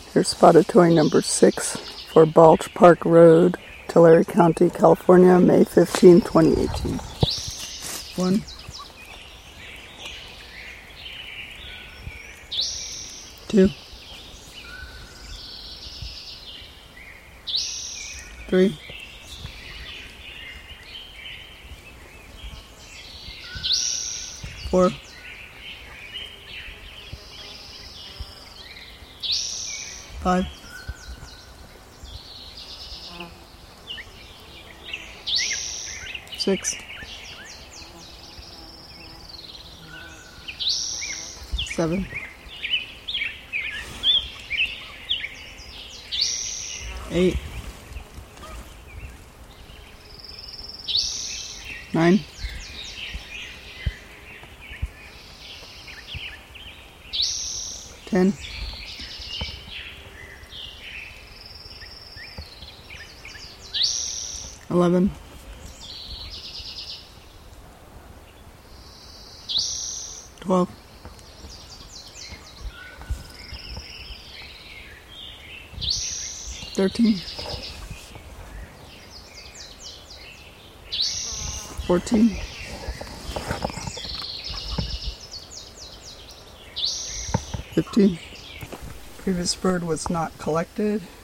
Here's spotted toy number 6 for Balch Park Road, Tulare County, California, May 15, 2018. 1, 2, 3, 4, 5, 6, 7, 8, 9, 10, 11, 12, 13, 14, 15. Previous bird was not collected.